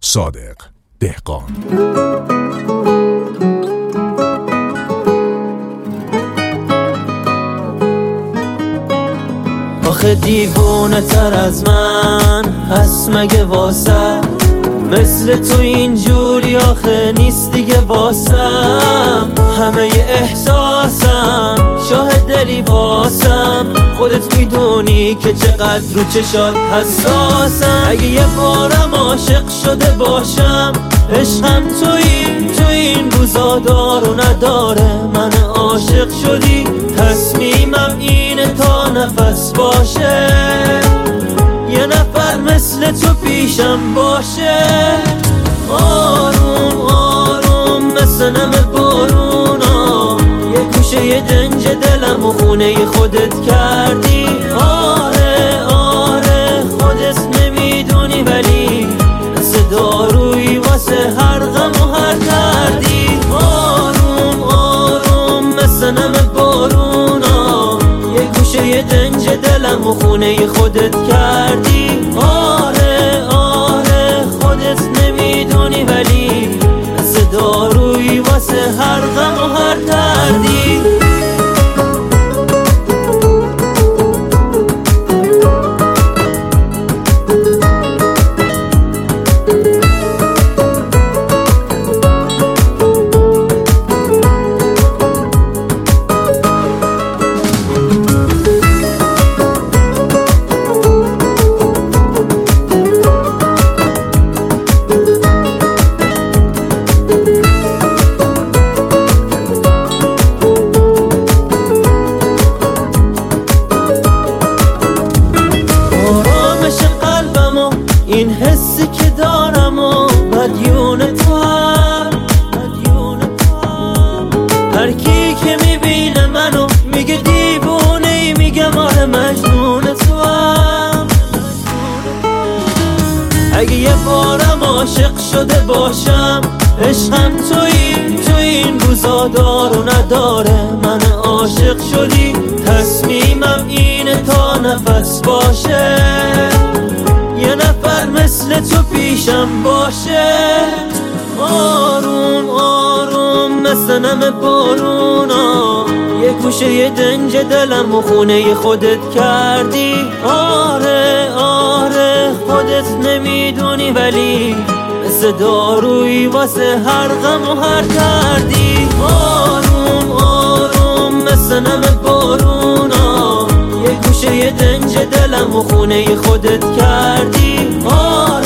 صادق دهقان. آخه دیوونه تر از من هست مگه واسه، مثل تو اینجوری آخه نیست دیگه واسم. همه احساسم شاهد دلی واسم، خودت میدونی که چقدر رو چشات حساسم. اگه یه بارم عاشق شده باشم، عشقم تو این روزا دار و نداره. من عاشق شدی تصمیمم اینه تا نفس باشه، یه نفر مثل تو پیشم باشه. آروم آروم مثل نم بارونا، یه گوشه یه دنج دلم و خونه خودت کردی. آره آره خودت نمیدونی ولی مثل دارویی واسه هر غم و هر دردی. آروم آروم مثل نم بارونا، یه گوشه یه دنج دلم و خونه خودت کردی. آره آره خودت نمیدونی ولی مثل دارویی واسه هر غم و هر دردی. این حسی که دارم و مدیون تو هم، هر کی که میبینه منو میگه دیوونه ای، میگم آره مجنون تو هم. اگه یه بارم عاشق شده باشم، عشقم تو این روزا دار و نداره. من عاشق شدی تصمیمم اینه تا نفس باشه، یه نفر مثل تو پیشم باشه. آروم آروم مثل نم بارونا، یه گوشه یه دنج دلم و خونه خودت کردی. آره آره خودت نمیدونی ولی مثل دارویی واسه هر غم و هر دردی. آروم آروم مثل نم بارونا، یه گوشه یه دنج دلم و خونه خودت کردی.